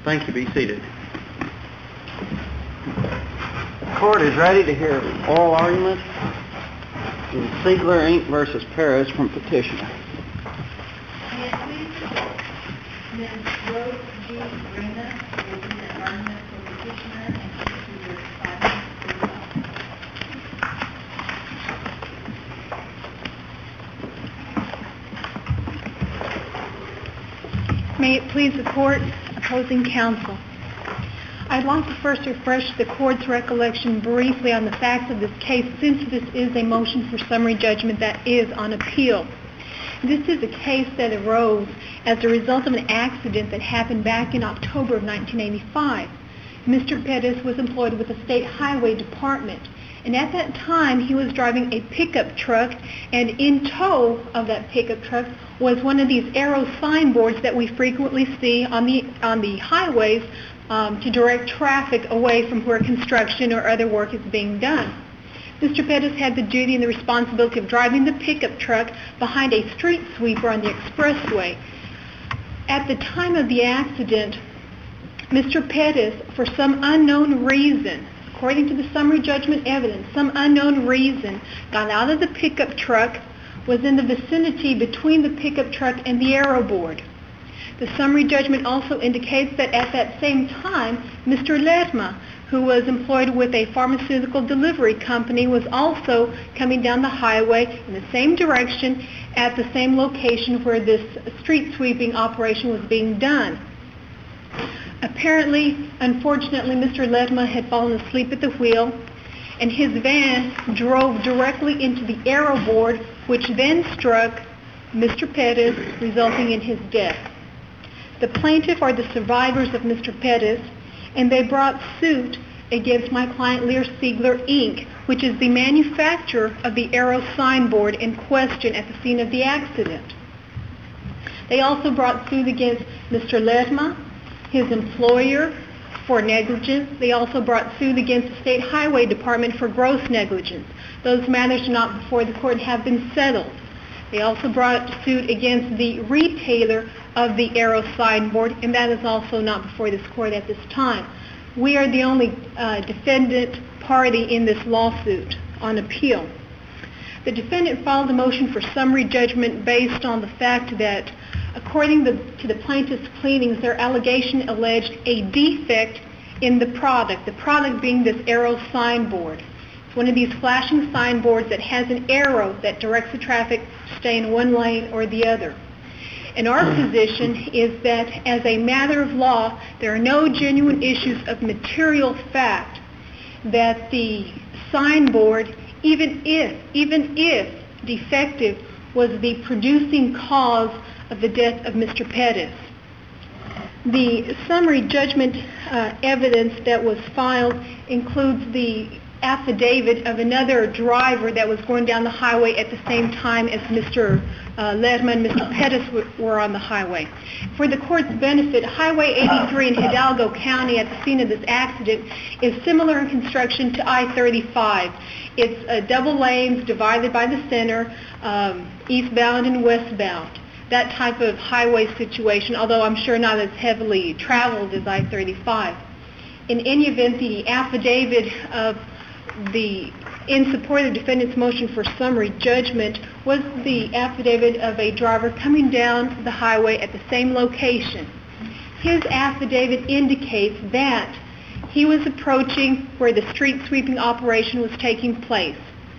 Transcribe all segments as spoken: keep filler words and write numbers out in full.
Thank you. Be seated. The court is ready to hear oral argument in Siegler, Incorporated versus Perez from petitioner. May it please the court. Miz Rose G. Reyna will be the argument for petitioner and she's reserved five minutes for rebuttal. May it please the court, opposing counsel. I'd like to first refresh the court's recollection briefly on the facts of this case, since this is a motion for summary judgment that is on appeal. This is a case that arose as a result of an accident that happened back in October of nineteen eighty-five. Mister Pettis was employed with the State Highway Department, and at that time he was driving a pickup truck, and in tow of that pickup truck was one of these arrow signboards that we frequently see on the on the highways um, to direct traffic away from where construction or other work is being done. Mister Pettis had the duty and the responsibility of driving the pickup truck behind a street sweeper on the expressway. At the time of the accident, Mister Pettis, for some unknown reason, according to the summary judgment evidence, some unknown reason, got out of the pickup truck, was in the vicinity between the pickup truck and the arrow board. The summary judgment also indicates that at that same time, Mister Ledma, who was employed with a pharmaceutical delivery company, was also coming down the highway in the same direction at the same location where this street sweeping operation was being done. Apparently, unfortunately, Mister Ledma had fallen asleep at the wheel, and his van drove directly into the arrow board, which then struck Mister Pettis, resulting in his death. The plaintiff are the survivors of Mister Pettis, and they brought suit against my client Lear Siegler, Incorporated, which is the manufacturer of the arrow signboard in question at the scene of the accident. They also brought suit against Mister Ledma, his employer, for negligence. They also brought suit against the State Highway Department for gross negligence. Those matters not before the court have been settled. They also brought suit against the retailer of the arrow signboard, and that is also not before this court at this time. We are the only uh, defendant party in this lawsuit on appeal. The defendant filed a motion for summary judgment based on the fact that, according to the plaintiff's pleadings, their allegation alleged a defect in the product, the product being this arrow signboard. It's one of these flashing signboards that has an arrow that directs the traffic to stay in one lane or the other. And our position is that, as a matter of law, there are no genuine issues of material fact that the signboard, even if, even if defective, was the producing cause of the death of Mister Pettis. The summary judgment uh, evidence that was filed includes the affidavit of another driver that was going down the highway at the same time as Mister Uh, Ledma and Mister Pettis w- were on the highway. For the court's benefit, Highway eighty-three in Hidalgo County at the scene of this accident is similar in construction to I thirty-five. It's uh, double lanes divided by the center, um, eastbound and westbound. That type of highway situation, although I'm sure not as heavily traveled as I thirty-five. In any event, the affidavit of the in support of the defendant's motion for summary judgment was the affidavit of a driver coming down the highway at the same location. His affidavit indicates that he was approaching where the street sweeping operation was taking place.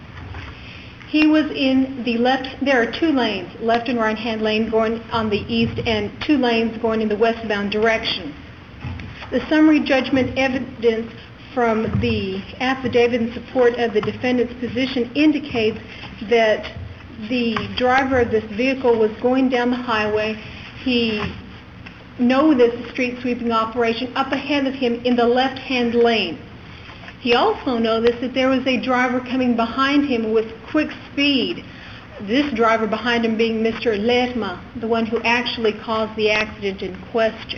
He was in the left, there are two lanes, left and right hand lane going on the east and two lanes going in the westbound direction. The summary judgment evidence from the affidavit in support of the defendant's position indicates that the driver of this vehicle was going down the highway. He noticed the street sweeping operation up ahead of him in the left-hand lane. He also noticed that there was a driver coming behind him with quick speed, this driver behind him being Mister Ledma, the one who actually caused the accident in question.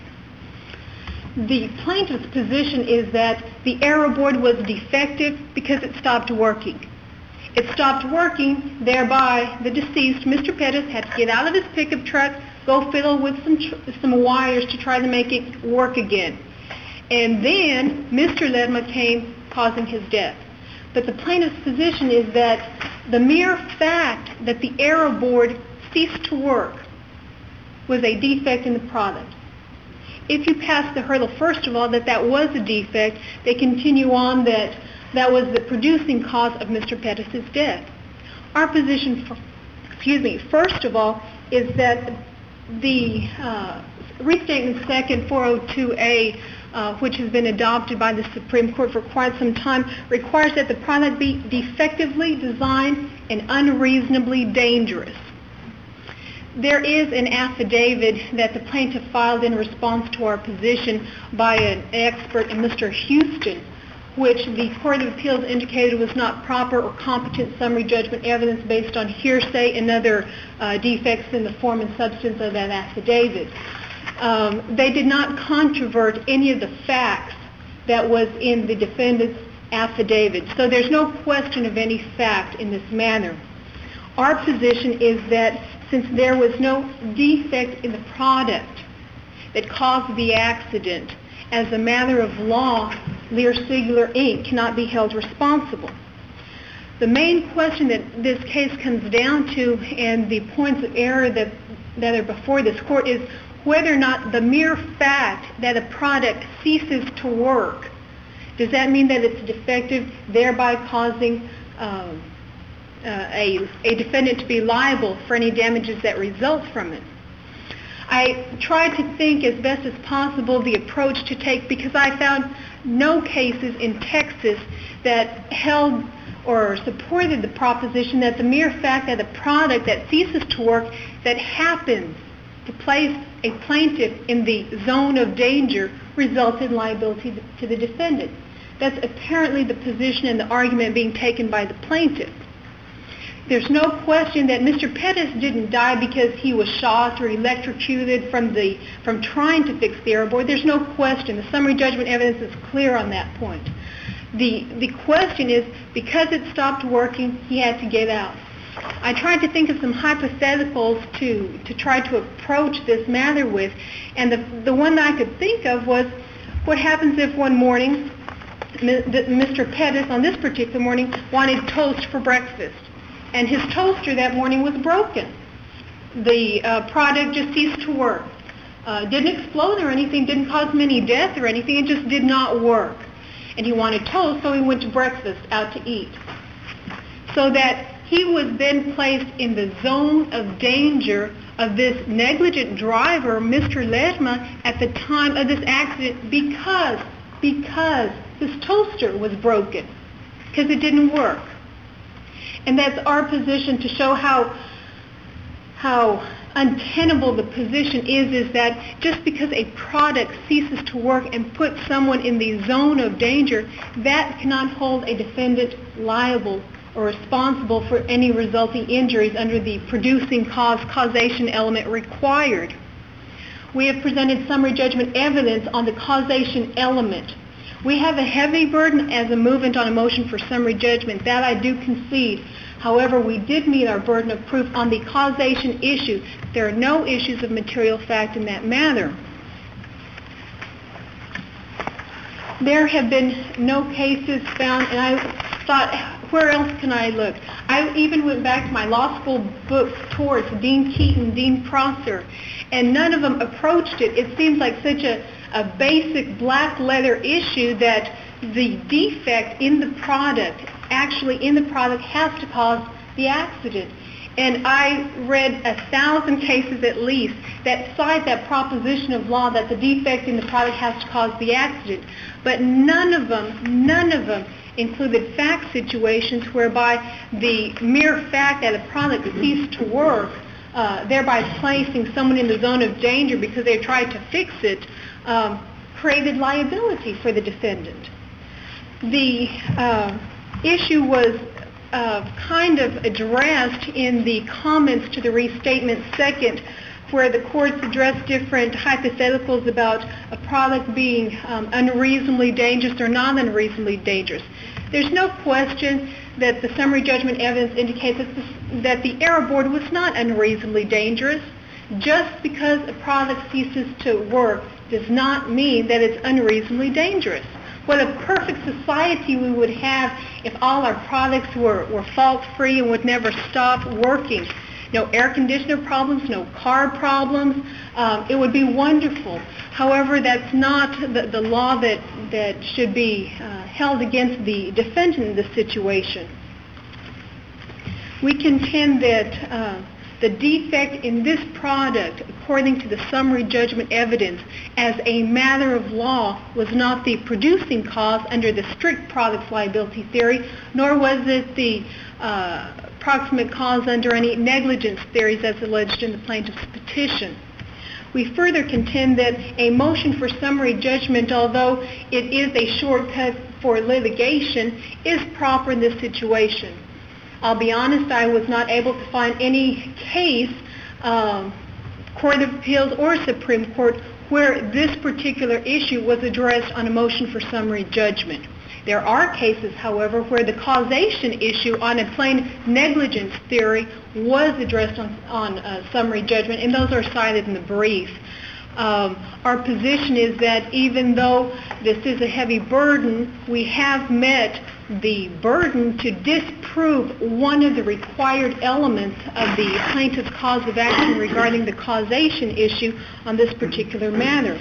The plaintiff's position is that the arrow board was defective because it stopped working. It stopped working, thereby the deceased, Mister Pettis, had to get out of his pickup truck, go fiddle with some tr- some wires to try to make it work again. And then Mister Ledma came, causing his death. But the plaintiff's position is that the mere fact that the error board ceased to work was a defect in the product. If you pass the hurdle, first of all, that that was a defect, they continue on that that was the producing cause of Mister Pettis' death. Our position, for, excuse me, first of all, is that the uh, Restatement Second four oh two A, uh, which has been adopted by the Supreme Court for quite some time, requires that the product be defectively designed and unreasonably dangerous. There is an affidavit that the plaintiff filed in response to our position by an expert, Mister Houston, which the Court of Appeals indicated was not proper or competent summary judgment evidence based on hearsay and other uh, defects in the form and substance of that affidavit. Um, they did not controvert any of the facts that was in the defendant's affidavit. So there's no question of any fact in this matter. Our position is that since there was no defect in the product that caused the accident, as a matter of law, Lear-Sigler, Incorporated cannot be held responsible. The main question that this case comes down to, and the points of error that, that are before this court, is whether or not the mere fact that a product ceases to work, does that mean that it's defective, thereby causing um, uh, a, a defendant to be liable for any damages that result from it? I tried to think as best as possible the approach to take, because I found no cases in Texas that held or supported the proposition that the mere fact that a product that ceases to work that happens to place a plaintiff in the zone of danger results in liability to the defendant. That's apparently the position and the argument being taken by the plaintiff. There's no question that Mister Pettis didn't die because he was shot or electrocuted from the from trying to fix the error board. There's no question. The summary judgment evidence is clear on that point. The the question is, because it stopped working, he had to get out. I tried to think of some hypotheticals to, to try to approach this matter with, and the, the one that I could think of was, what happens if one morning Mister Pettis, on this particular morning, wanted toast for breakfast, and his toaster that morning was broken. The uh, product just ceased to work. Uh, didn't explode or anything, didn't cause him any death or anything, it just did not work. And he wanted toast, so he went to breakfast out to eat. So that he was then placed in the zone of danger of this negligent driver, Mister Ledma, at the time of this accident because, because his toaster was broken, because it didn't work. And that's our position to show how how untenable the position is, is that just because a product ceases to work and puts someone in the zone of danger, that cannot hold a defendant liable or responsible for any resulting injuries under the producing cause causation element required. We have presented summary judgment evidence on the causation element. We have a heavy burden as a movement on a motion for summary judgment. That I do concede. However, we did meet our burden of proof on the causation issue. There are no issues of material fact in that matter. There have been no cases found, and I thought, where else can I look? I even went back to my law school books towards Dean Keaton, Dean Prosser, and none of them approached it. It seems like such a, a basic black letter issue that the defect in the product, actually in the product, has to cause the accident. And I read a thousand cases at least that cite that proposition of law that the defect in the product has to cause the accident. But none of them, none of them included fact situations whereby the mere fact that a product ceased to work, uh, thereby placing someone in the zone of danger because they tried to fix it, um, created liability for the defendant. The uh, issue was uh, kind of addressed in the comments to the Restatement Second, where the courts addressed different hypotheticals about a product being um, unreasonably dangerous or non-unreasonably dangerous. There's no question that the summary judgment evidence indicates that, this, that the error board was not unreasonably dangerous. Just because a product ceases to work does not mean that it's unreasonably dangerous. What a perfect society we would have if all our products were, were fault-free and would never stop working. No air conditioner problems, no car problems. Um, it would be wonderful. However, that's not the, the law that, that should be uh, held against the defendant in this situation. We contend that uh, the defect in this product, according to the summary judgment evidence, as a matter of law, was not the producing cause under the strict products liability theory, nor was it the uh, proximate cause under any negligence theories as alleged in the plaintiff's petition. We further contend that a motion for summary judgment, although it is a shortcut for litigation, is proper in this situation. I'll be honest, I was not able to find any case, um, Court of Appeals or Supreme Court, where this particular issue was addressed on a motion for summary judgment. There are cases, however, where the causation issue on a plain negligence theory was addressed on, on uh, summary judgment, and those are cited in the brief. Um, our position is that even though this is a heavy burden, we have met the burden to disprove one of the required elements of the plaintiff's cause of action regarding the causation issue on this particular matter.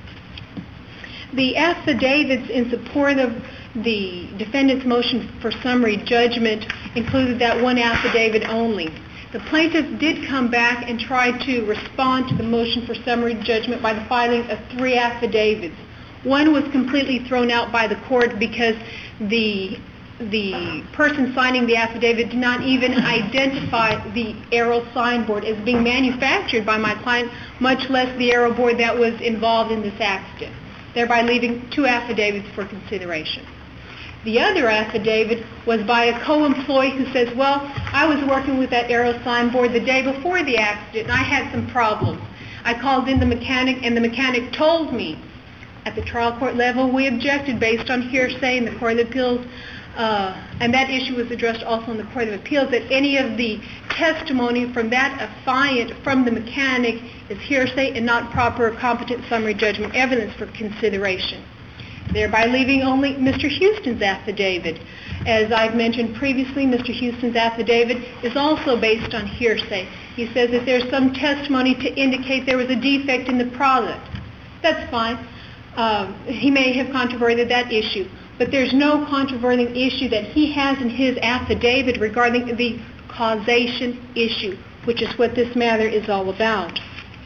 The affidavits in support of the defendant's motion for summary judgment included that one affidavit only. The plaintiff did come back and try to respond to the motion for summary judgment by the filing of three affidavits. One was completely thrown out by the court because the the person signing the affidavit did not even identify the Arrow signboard as being manufactured by my client, much less the Arrow board that was involved in this accident, thereby leaving two affidavits for consideration. The other affidavit was by a co-employee who says, well, I was working with that Arrow signboard the day before the accident, and I had some problems. I called in the mechanic, and the mechanic told me. At the trial court level, we objected based on hearsay in the Court of Appeals, uh, and that issue was addressed also in the Court of Appeals, that any of the testimony from that affiant from the mechanic is hearsay and not proper competent summary judgment evidence for consideration, thereby leaving only Mister Houston's affidavit. As I've mentioned previously, Mister Houston's affidavit is also based on hearsay. He says that there's some testimony to indicate there was a defect in the product. That's fine. Um, he may have controverted that issue, but there's no controverting issue that he has in his affidavit regarding the causation issue, which is what this matter is all about.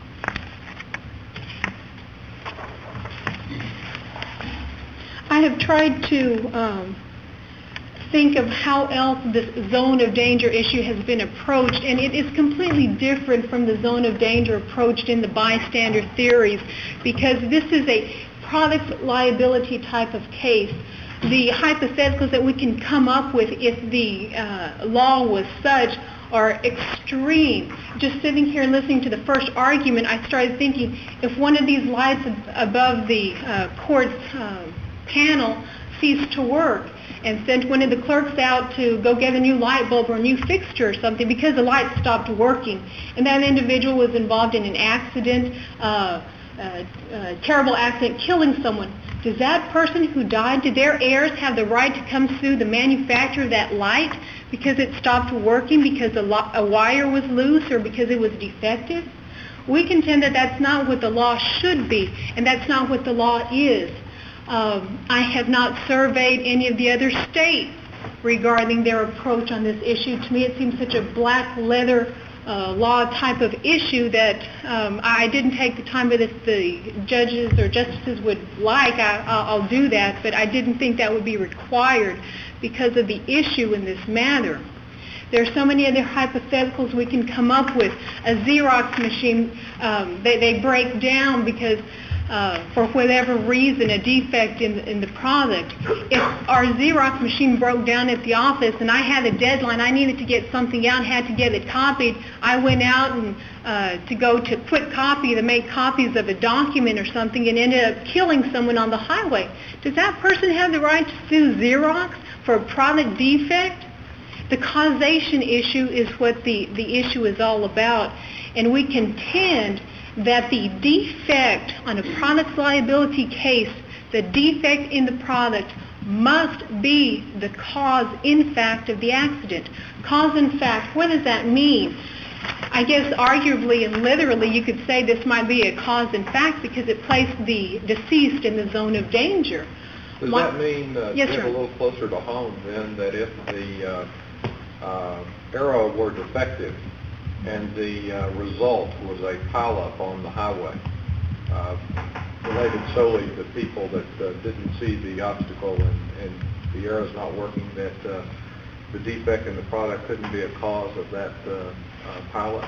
I have tried to um, think of how else this zone of danger issue has been approached, and it is completely different from the zone of danger approached in the bystander theories, because this is a product liability type of case. The hypotheticals that we can come up with if the uh, law was such are extreme. Just sitting here listening to the first argument, I started thinking, if one of these lights above the uh, court's uh, panel ceased to work and sent one of the clerks out to go get a new light bulb or a new fixture or something because the light stopped working, and that individual was involved in an accident, uh, uh, uh, terrible accident, killing someone, does that person who died, did their heirs have the right to come sue the manufacturer of that light because it stopped working, because a, lo- a wire was loose, or because it was defective? We contend that that's not what the law should be, and that's not what the law is. Um, I have not surveyed any of the other states regarding their approach on this issue. To me, it seems such a black leather uh, law type of issue that um, I didn't take the time, but if the judges or justices would like, I, I'll do that, but I didn't think that would be required because of the issue in this matter. There are so many other hypotheticals we can come up with. A Xerox machine, um, they, they break down because Uh, for whatever reason, a defect in, in the product. If our Xerox machine broke down at the office and I had a deadline, I needed to get something out, had to get it copied, I went out and uh, to go to Quick Copy to make copies of a document or something and ended up killing someone on the highway. Does that person have the right to sue Xerox for a product defect? The causation issue is what the, the issue is all about. And we contend that the defect on a product liability case, the defect in the product must be the cause in fact of the accident. Cause in fact, what does that mean? I guess arguably and literally you could say this might be a cause in fact because it placed the deceased in the zone of danger. Does What, that mean, uh, yes, get sir. a little closer to home then, that if the uh, uh, arrow were defective and the uh, result was a pileup on the highway, uh, related solely to people that uh, didn't see the obstacle and, and the arrow's not working, that uh, the defect in the product couldn't be a cause of that uh, uh, pileup?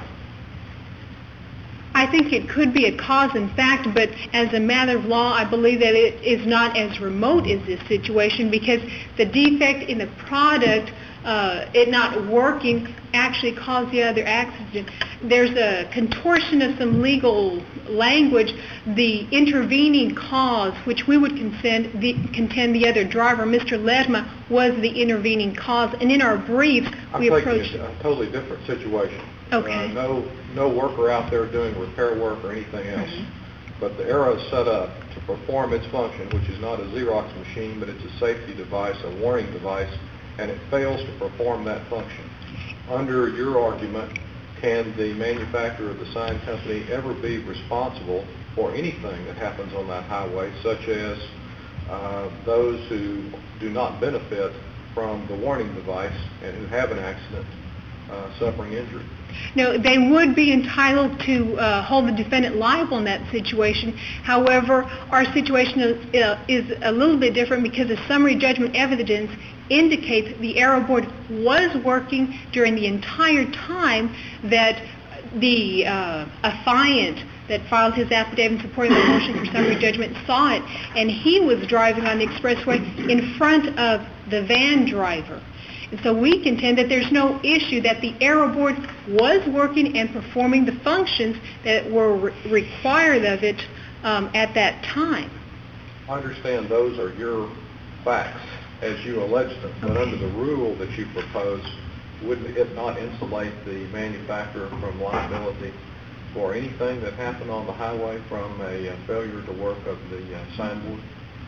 I think it could be a cause in fact, but as a matter of law, I believe that it is not as remote as this situation because the defect in the product, uh, it not working, actually caused the other accident. There's a contortion of some legal language. The intervening cause, which we would contend the, contend the other driver, Mister Ledma, was the intervening cause. And in our briefs, I'm we taking approached... a, a totally different situation. Okay. Uh, no, no worker out there doing repair work or anything else. Mm-hmm. But the arrow is set up to perform its function, which is not a Xerox machine, but it's a safety device, a warning device, and it fails to perform that function. Under your argument, can the manufacturer of the sign company ever be responsible for anything that happens on that highway, such as uh, those who do not benefit from the warning device and who have an accident uh, suffering injury? No, they would be entitled to uh, hold the defendant liable in that situation. However, our situation is, uh, is a little bit different because the summary judgment evidence indicates the arrow board was working during the entire time that the uh, affiant that filed his affidavit supporting the motion for summary judgment saw it, and he was driving on the expressway in front of the van driver. And so we contend that there's no issue that the arrow board was working and performing the functions that were re- required of it um, at that time. I understand those are your facts as you allege them, but under the rule that you propose, wouldn't it not insulate the manufacturer from liability for anything that happened on the highway from a uh, failure to work of the uh, signboard?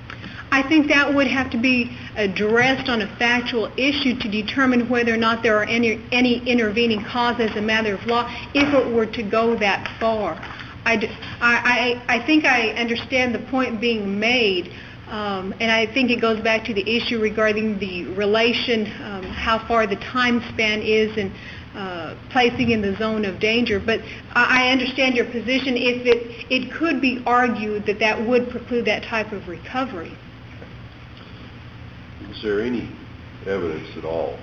I think that would have to be addressed on a factual issue to determine whether or not there are any, any intervening cause as a matter of law if it were to go that far. I, I, I think I understand the point being made, um, and I think it goes back to the issue regarding the relation, um, how far the time span is and uh, placing in the zone of danger. But I, I understand your position if it, it could be argued that that would preclude that type of recovery. Is there any evidence at all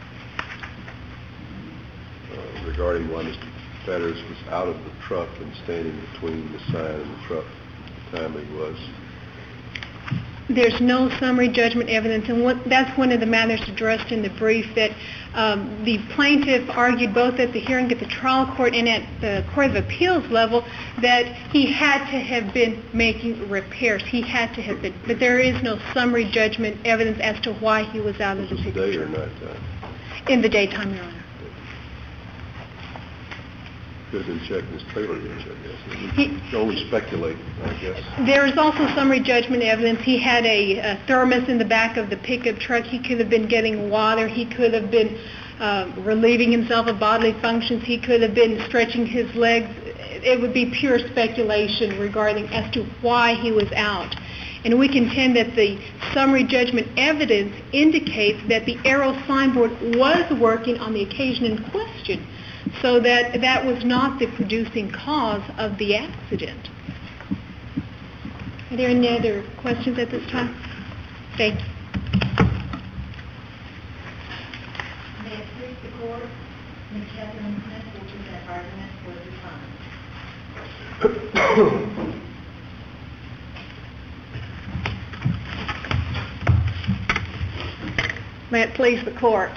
uh, regarding why Mister Fetters was out of the truck and standing between the sign and the truck at the time he was? There's no summary judgment evidence, and what, that's one of the matters addressed in the brief, that um, the plaintiff argued both at the hearing at the trial court and at the Court of Appeals level that he had to have been making repairs. He had to have been, but there is no summary judgment evidence as to why he was out of the picture. Day or night time? In the daytime, Your Honor. Could have been checking his trailer hitch, I guess. He, you can only speculate, I guess. There is also summary judgment evidence. He had a, a thermos in the back of the pickup truck. He could have been getting water. He could have been uh, relieving himself of bodily functions. He could have been stretching his legs. It would be pure speculation regarding as to why he was out. And we contend that the summary judgment evidence indicates that the arrow signboard was working on the occasion in question, so that that was not the producing cause of the accident. Are there any other questions at this time? Thank you. May it please the Court, Miz Catherine Smith will present argument for the time. May it please the Court.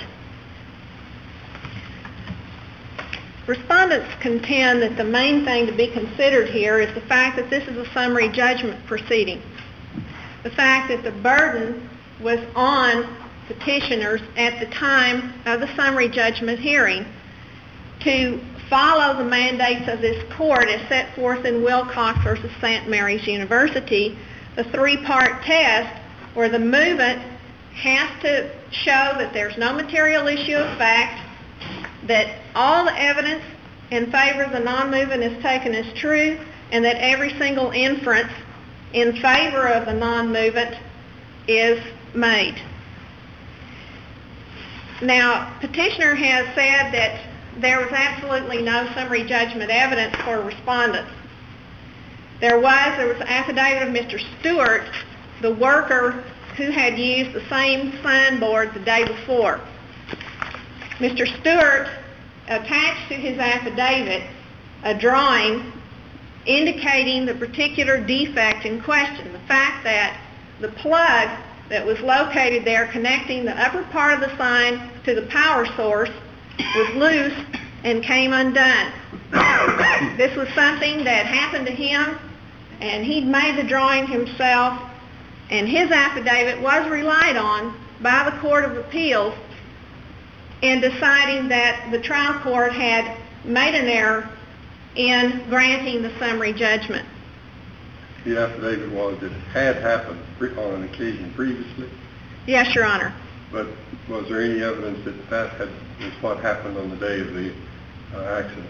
Respondents contend that the main thing to be considered here is the fact that this is a summary judgment proceeding. The fact that the burden was on petitioners at the time of the summary judgment hearing to follow the mandates of this court as set forth in Wilcox versus Saint Mary's University, the three-part test where the movement has to show that there's no material issue of fact, that all the evidence in favor of the non-movement is taken as true, and that every single inference in favor of the non-movement is made. Now, petitioner has said that there was absolutely no summary judgment evidence for respondents. There was, there was an affidavit of Mister Stewart, the worker who had used the same signboard the day before. Mister Stewart attached to his affidavit a drawing indicating the particular defect in question, the fact that the plug that was located there connecting the upper part of the sign to the power source was loose and came undone. This was something that happened to him, and he'd made the drawing himself, and his affidavit was relied on by the Court of Appeals in deciding that the trial court had made an error in granting the summary judgment. The affidavit was that it had happened pre- on an occasion previously, Yes, Your Honor. but was there any evidence that that had, was what happened on the day of the uh, accident?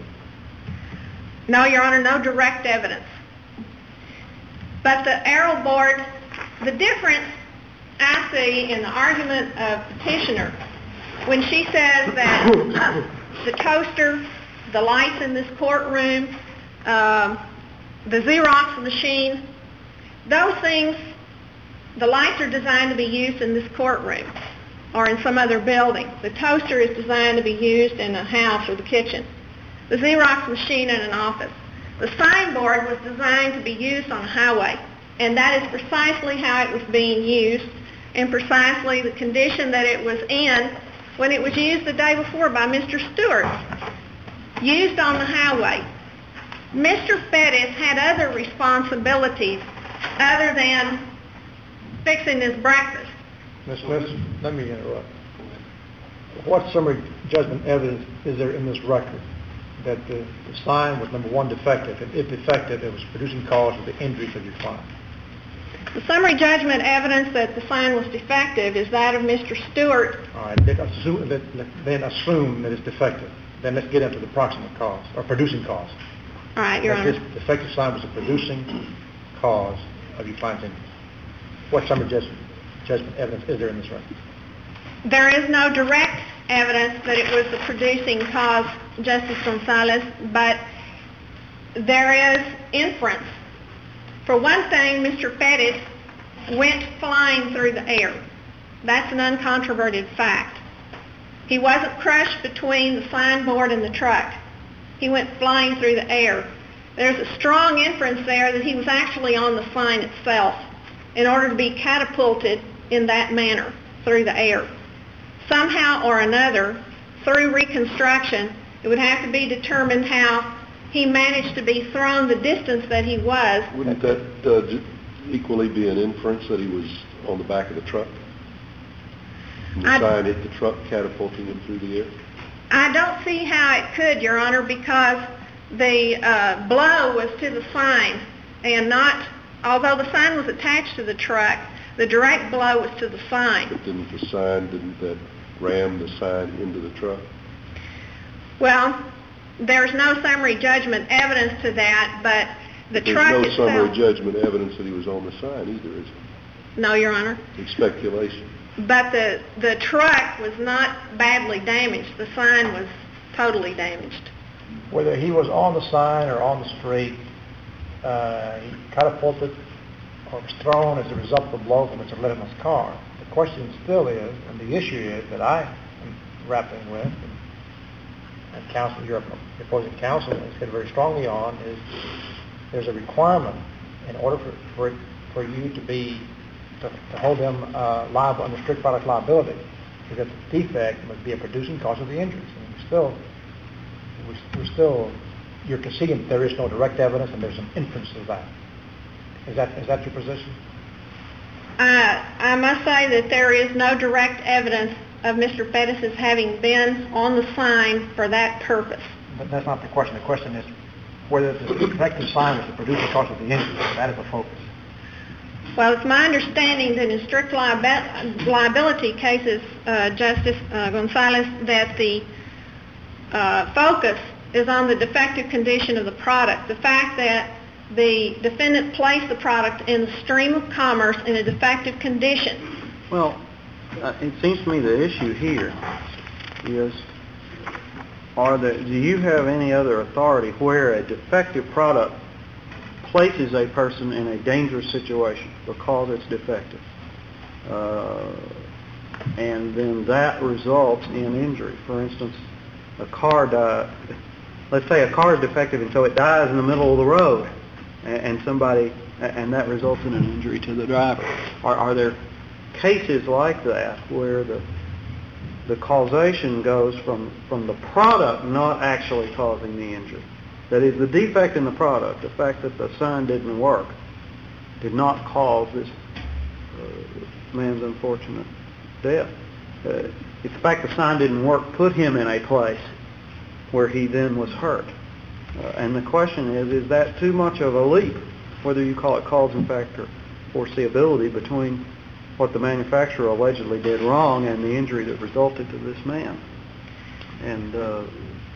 No, Your Honor, no direct evidence. But the Arrow Board, the difference I see in the argument of petitioner, when she says that the toaster, the lights in this courtroom, um, the Xerox machine, those things, the lights are designed to be used in this courtroom or in some other building. The toaster is designed to be used in a house or the kitchen. The Xerox machine in an office. The signboard was designed to be used on a highway, and that is precisely how it was being used and precisely the condition that it was in when it was used the day before by Mister Stewart. Used on the highway. Mister Fettis had other responsibilities other than fixing his breakfast. Miz Smith, let me interrupt. What summary judgment evidence is there in this record that the, the sign was, number one, defective, and if defective, it was producing cause of the injuries of your client? The summary judgment evidence that the sign was defective is that of Mister Stewart. All right, then assume, then assume that it's defective. Then let's get into the proximate cause, or producing cause. All right, Your that Honor. This defective sign was a producing cause of your client's injuries. What summary judgment, judgment evidence is there in this record? There is no direct evidence that it was the producing cause, Justice Gonzalez, but there is inference. For one thing, Mister Fettis went flying through the air. That's an uncontroverted fact. He wasn't crushed between the signboard and the truck. He went flying through the air. There's a strong inference there that he was actually on the sign itself in order to be catapulted in that manner through the air. Somehow or another, through reconstruction, it would have to be determined how he managed to be thrown the distance that he was. Wouldn't that uh, equally be an inference that he was on the back of the truck? And the I, sign hit the truck, catapulting him through the air? I don't see how it could, Your Honor, because the uh, blow was to the sign and not, although the sign was attached to the truck, the direct blow was to the sign. But didn't the sign, didn't that ram the sign into the truck? Well, there's no summary judgment evidence to that, but the There's truck no itself... summary judgment evidence that he was on the sign either, is there? No, Your Honor. It's speculation. But the, the truck was not badly damaged. The sign was totally damaged. Whether he was on the sign or on the street, uh, he catapulted or was thrown as a result of the blow from Mister Letterman's car. The question still is, and the issue is that I am grappling with, and, and counsel, your opposing counsel has said very strongly on, is there's a requirement in order for for, for you to be to, to hold them uh, liable under strict product liability, is that the defect must be a producing cause of the injuries. And we still, we, we still, you're conceding that there is no direct evidence and there's some inference of that. Is that is that your position? Uh, I must say that there is no direct evidence of Mister Fettis having been on the sign for that purpose. but that's not the question. The question is whether the defective sign was the producer cause of the injury. That is the focus. Well, it's my understanding that in strict liabi- liability cases, uh, Justice uh, Gonzalez, that the uh, focus is on the defective condition of the product. The fact that the defendant placed the product in the stream of commerce in a defective condition. Well, uh, it seems to me the issue here is, are there, do you have any other authority where a defective product places a person in a dangerous situation because it's defective, uh, and then that results in injury? For instance, a car die, let's say a car is defective and so it dies in the middle of the road, and, and somebody, and that results in an injury to the driver. Are, are there cases like that where the the causation goes from, from the product not actually causing the injury? That is, the defect in the product, the fact that the sign didn't work, did not cause this uh, man's unfortunate death. Uh, it's the fact the sign didn't work put him in a place where he then was hurt. Uh, and the question is, is that too much of a leap, whether you call it cause and effect or foreseeability, between what the manufacturer allegedly did wrong and the injury that resulted to this man? And uh,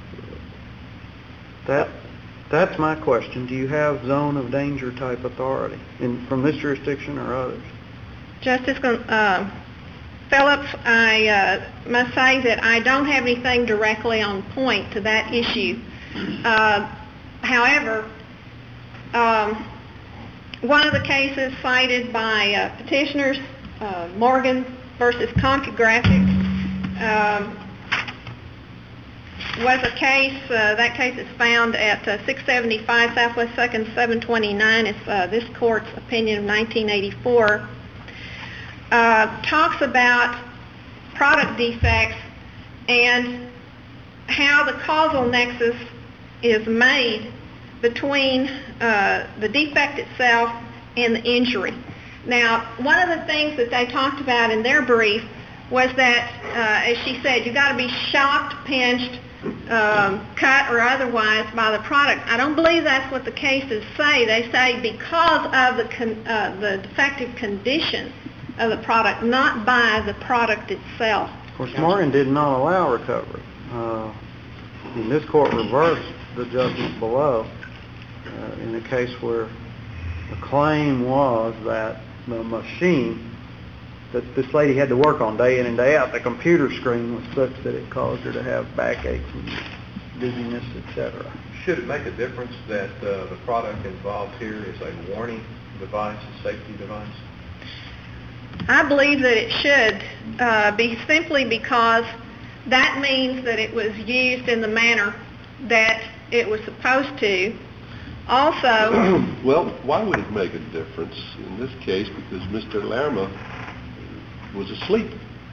that that's my question. Do you have zone of danger type authority in, from this jurisdiction or others? Justice uh, Phillips, I uh, must say that I don't have anything directly on point to that issue. Uh, however, um, one of the cases cited by uh, petitioners, uh, Morgan versus CompuGraphics, um, was a case, uh, that case is found at uh, six seventy-five Southwest second, seven twenty-nine. It's uh, this court's opinion of nineteen eighty-four. Uh, talks about product defects and how the causal nexus is made between uh, the defect itself and the injury. Now, one of the things that they talked about in their brief was that, uh, as she said, you've got to be shocked, pinched, um, cut, or otherwise by the product. I don't believe that's what the cases say. They say because of the con- uh, the defective condition of the product, not by the product itself. Of course, Morgan did not allow recovery. Uh, and this court reversed the judgment below uh, in a case where the claim was that the machine that this lady had to work on day in and day out, the computer screen was such that it caused her to have backaches and dizziness, et cetera. Should it make a difference that uh, the product involved here is a warning device, a safety device? I believe that it should uh, be, simply because that means that it was used in the manner that it was supposed to. Also, well, why would it make a difference in this case? Because Mister Lerma was asleep.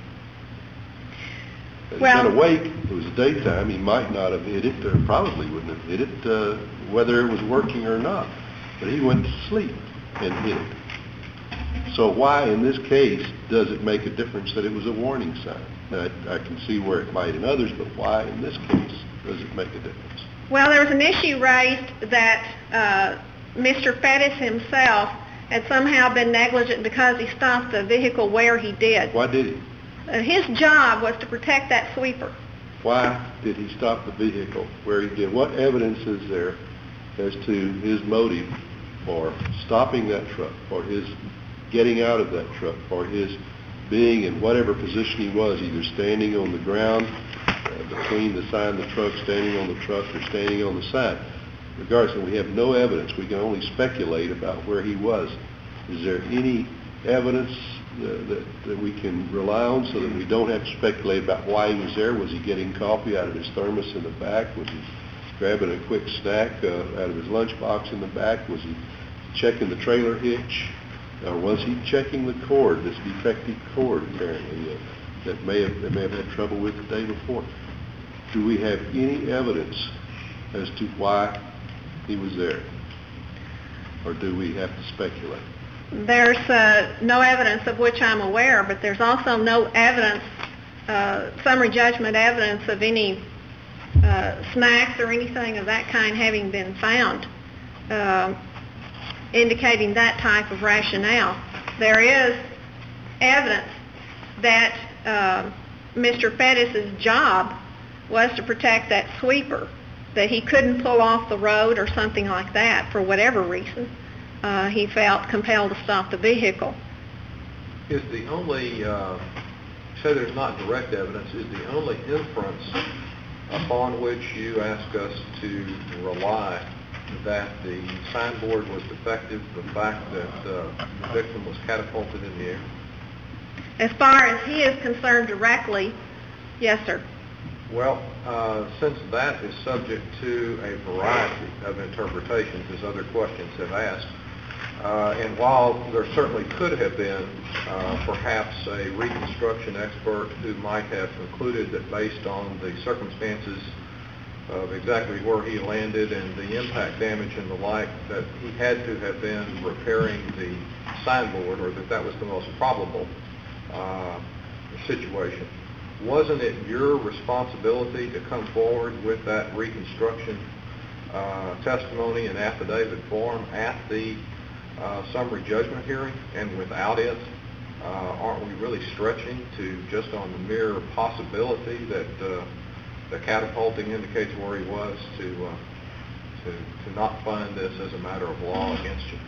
Had well, he been awake, it was daytime, he might not have hit it, or probably wouldn't have hit it, uh, whether it was working or not. But he went to sleep and hit it. So why, in this case, does it make a difference that it was a warning sign? Now, I, I can see where it might in others, but why, in this case, does it make a difference? Well, there was an issue raised that uh, Mister Pettis himself had somehow been negligent because he stopped the vehicle where he did. Why did he? Uh, his job was to protect that sweeper. Why did he stop the vehicle where he did? What evidence is there as to his motive for stopping that truck, for his getting out of that truck, for his being in whatever position he was, either standing on the ground uh, between the sign and the truck, standing on the truck, or standing on the sign? Regardless, we have no evidence. We can only speculate about where he was. Is there any evidence that, that, that we can rely on so that we don't have to speculate about why he was there? Was he getting coffee out of his thermos in the back? Was he grabbing a quick snack uh, out of his lunchbox in the back? Was he checking the trailer hitch? Or was he checking the cord, this defective cord apparently, uh, that may have that may have had trouble with the day before? Do we have any evidence as to why he was there? Or do we have to speculate? There's uh, no evidence of which I'm aware, but there's also no evidence, uh, summary judgment evidence of any uh, snacks or anything of that kind having been found, uh, indicating that type of rationale. There is evidence that uh, Mister Pettis' job was to protect that sweeper, that he couldn't pull off the road or something like that for whatever reason. Uh, he felt compelled to stop the vehicle. Is the only, uh, say there's not direct evidence, is the only inference upon which you ask us to rely that the signboard was defective, the fact that uh, the victim was catapulted in the air? As far as he is concerned directly, yes, sir. Well, uh, since that is subject to a variety of interpretations, as other questions have asked, uh, and while there certainly could have been uh, perhaps a reconstruction expert who might have concluded that based on the circumstances of exactly where he landed and the impact damage and the like, that he had to have been repairing the signboard, or that that was the most probable uh, situation. Wasn't it your responsibility to come forward with that reconstruction uh, testimony and affidavit form at the uh, summary judgment hearing? And without it, uh, aren't we really stretching to just on the mere possibility that uh, the catapulting indicates where he was to, uh, to, to not find this as a matter of law against you?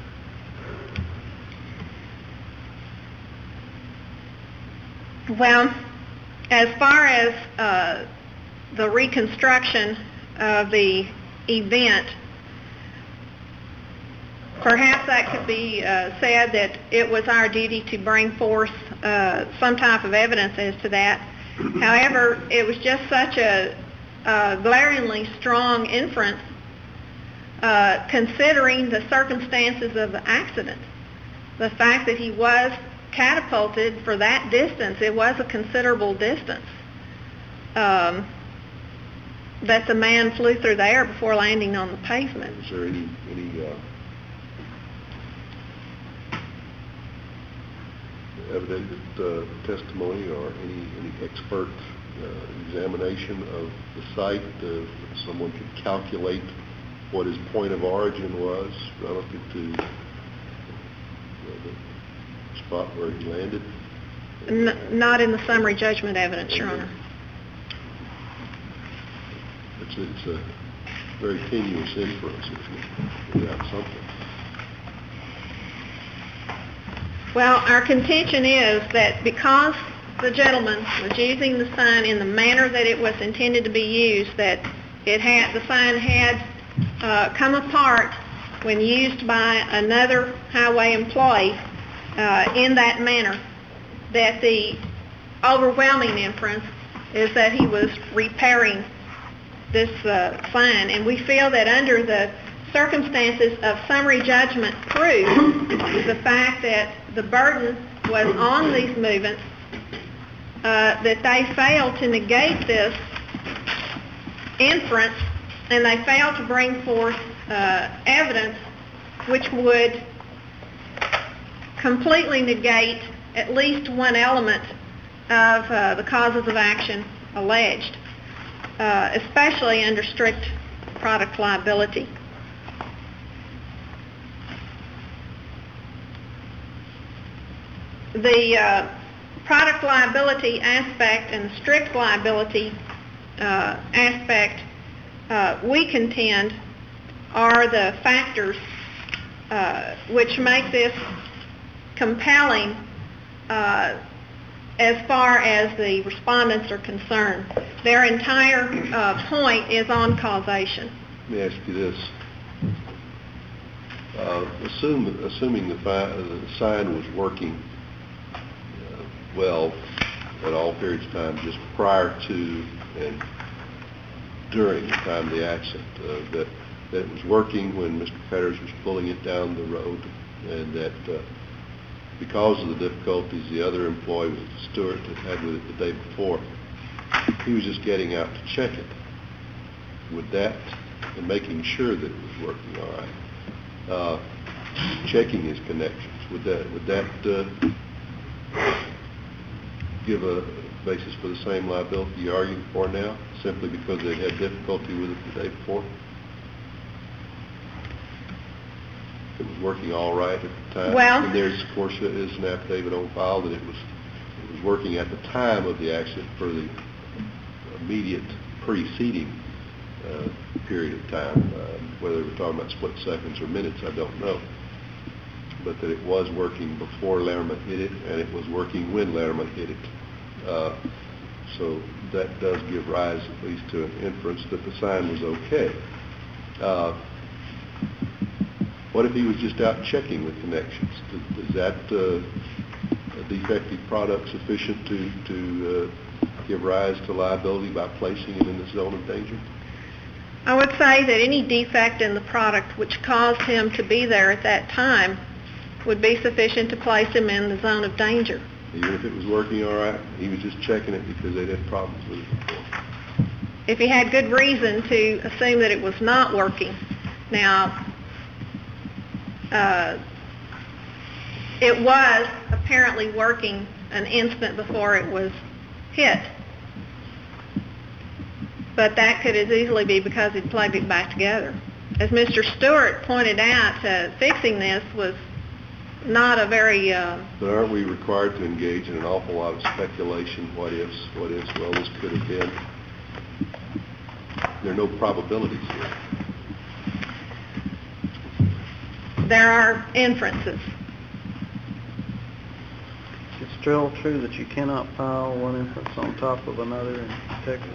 Well, as far as uh, the reconstruction of the event, perhaps that could be uh, said that it was our duty to bring forth uh, some type of evidence as to that. However, it was just such a, a glaringly strong inference uh, considering the circumstances of the accident. The fact that he was catapulted for that distance, it was a considerable distance, um, that the man flew through the air before landing on the pavement. Is there any, any uh, evident uh, testimony or any, any expert uh, examination of the site? Uh, someone could calculate what his point of origin was relative to uh, the spot where he landed? N- not in the summary judgment evidence, Your Honor. It's a, it's a very tenuous inference, isn't it, without something? Well, our contention is that because the gentleman was using the sign in the manner that it was intended to be used, that it had, the sign had uh, come apart when used by another highway employee uh, in that manner, that the overwhelming inference is that he was repairing this uh, sign. And we feel that under the circumstances of summary judgment proof, the fact that the burden was on these movements, uh, that they failed to negate this inference, and they failed to bring forth uh, evidence which would completely negate at least one element of uh, the causes of action alleged, uh, especially under strict product liability. The uh, product liability aspect and the strict liability uh, aspect, uh, we contend, are the factors uh, which make this compelling uh, as far as the respondents are concerned. Their entire uh, point is on causation. Let me ask you this. Uh, assume, assuming the, fi- the sign was working uh, well at all periods of time, just prior to and during the time of the accident, uh, that, that it was working when Mister Petters was pulling it down the road, and that uh, because of the difficulties the other employee, was the steward, had had with it the day before, he was just getting out to check it. Would that, and making sure that it was working all right, uh, checking his connections, would that would that uh, give a basis for the same liability you're arguing for now, simply because they had difficulty with it the day before? It was working all right at the time. Well- and there's, of course, is an affidavit on file that it was it was working at the time of the accident for the immediate preceding uh, period of time. Uh, whether we're talking about split seconds or minutes, I don't know. But that it was working before Letterman hit it, and it was working when Letterman hit it. Uh, so that does give rise at least to an inference that the sign was okay. Uh, what if he was just out checking the connections? Is that uh, a defective product sufficient to, to uh, give rise to liability by placing it in the zone of danger? I would say that any defect in the product which caused him to be there at that time would be sufficient to place him in the zone of danger. Even if it was working all right, he was just checking it because they'd had problems with it before. If he had good reason to assume that it was not working. Now, uh, it was apparently working an instant before it was hit. But that could as easily be because he'd plugged it back together. As Mister Stewart pointed out, uh, fixing this was not a very... Uh, but aren't we required to engage in an awful lot of speculation, what ifs, what ifs, well, this could have been? There are no probabilities here. There are inferences. It's still true that you cannot pile one inference on top of another in Texas.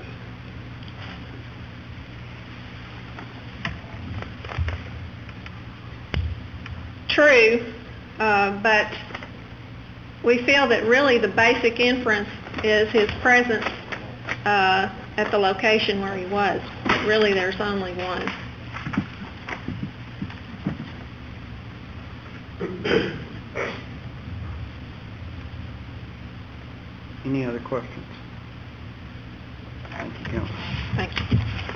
True, uh, but we feel that really the basic inference is his presence uh, at the location where he was. Really, there's only one. Any other questions? Thank you, Counsel. Thank you.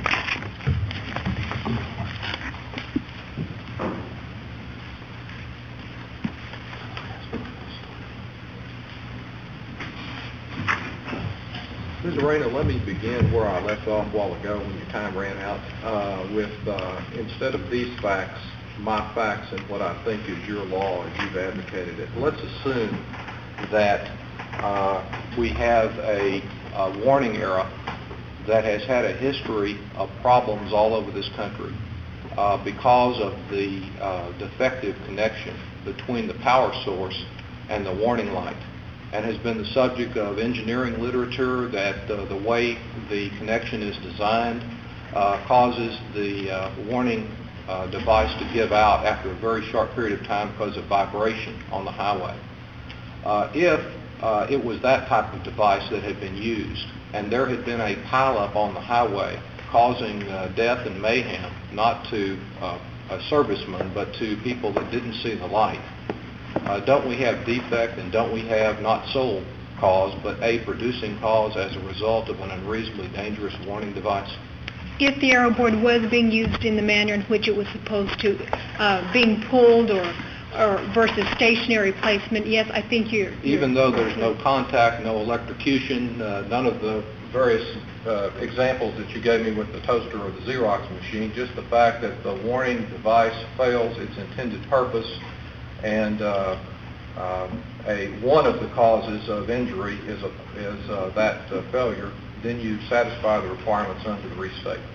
Miz Arena, let me begin where I left off a while ago when your time ran out, uh, with uh, instead of these facts, my facts and what I think is your law as you've advocated it. Let's assume that uh, we have a, a warning era that has had a history of problems all over this country uh, because of the uh, defective connection between the power source and the warning light, and has been the subject of engineering literature that uh, the way the connection is designed uh, causes the uh, warning uh, device to give out after a very short period of time because of vibration on the highway. Uh, if uh, it was that type of device that had been used and there had been a pileup on the highway causing uh, death and mayhem, not to uh, a serviceman but to people that didn't see the light, Uh, don't we have defect, and don't we have not sole cause, but a producing cause as a result of an unreasonably dangerous warning device? If the arrow board was being used in the manner in which it was supposed to, uh, being pulled or, or versus stationary placement, yes, I think you're... you're Even though there's no contact, no electrocution, uh, none of the various uh, examples that you gave me with the toaster or the Xerox machine, just the fact that the warning device fails its intended purpose, and uh, uh, a one of the causes of injury is, a, is uh, that uh, failure, then you satisfy the requirements under the restatement.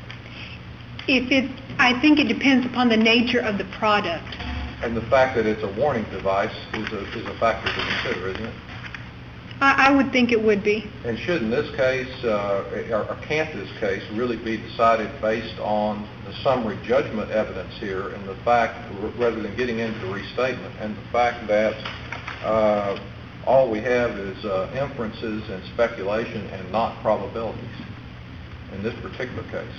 If it, I think it depends upon the nature of the product. And the fact that it's a warning device is a, is a factor to consider, isn't it? I, I would think it would be. And shouldn't this case, uh, or, or can't this case really be decided based on the summary judgment evidence here and the fact, r- rather than getting into the restatement, and the fact that uh, all we have is uh, inferences and speculation and not probabilities in this particular case?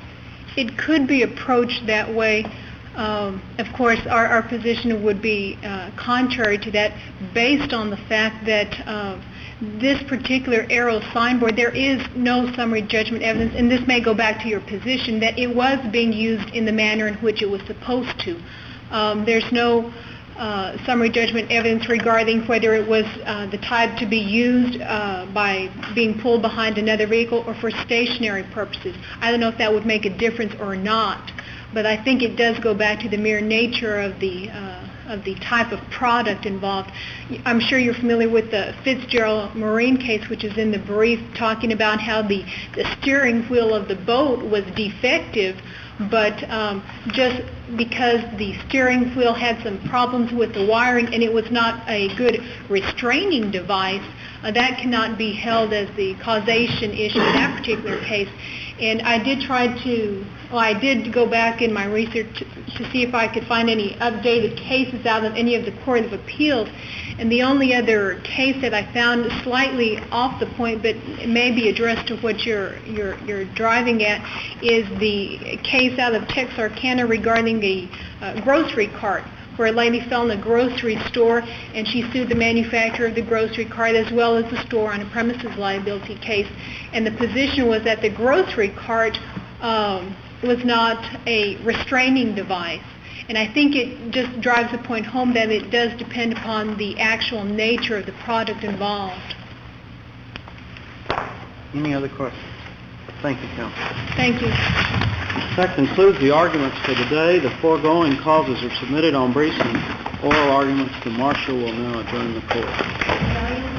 It could be approached that way. Um, of course, our, our position would be uh, contrary to that, based on the fact that uh, this particular arrow signboard, there is no summary judgment evidence, and this may go back to your position, that it was being used in the manner in which it was supposed to. Um, there's no uh, summary judgment evidence regarding whether it was uh, the type to be used uh, by being pulled behind another vehicle or for stationary purposes. I don't know if that would make a difference or not, but I think it does go back to the mere nature of the uh, of the type of product involved. I'm sure you're familiar with the Fitzgerald Marine case, which is in the brief, talking about how the, the steering wheel of the boat was defective, but um, just because the steering wheel had some problems with the wiring and it was not a good restraining device, uh, that cannot be held as the causation issue in that particular case. And I did try to, well, I did go back in my research to, to see if I could find any updated cases out of any of the Court of Appeals. And the only other case that I found slightly off the point, but it may be addressed to what you're, you're, you're driving at, is the case out of Texarkana regarding a uh, grocery cart, where a lady fell in a grocery store and she sued the manufacturer of the grocery cart as well as the store on a premises liability case. And the position was that the grocery cart um, was not a restraining device. And I think it just drives the point home that it does depend upon the actual nature of the product involved. Any other questions? Thank you, Counsel. Thank you. That concludes the arguments for today. The foregoing causes are submitted on briefs and oral arguments. The marshal will now adjourn the court.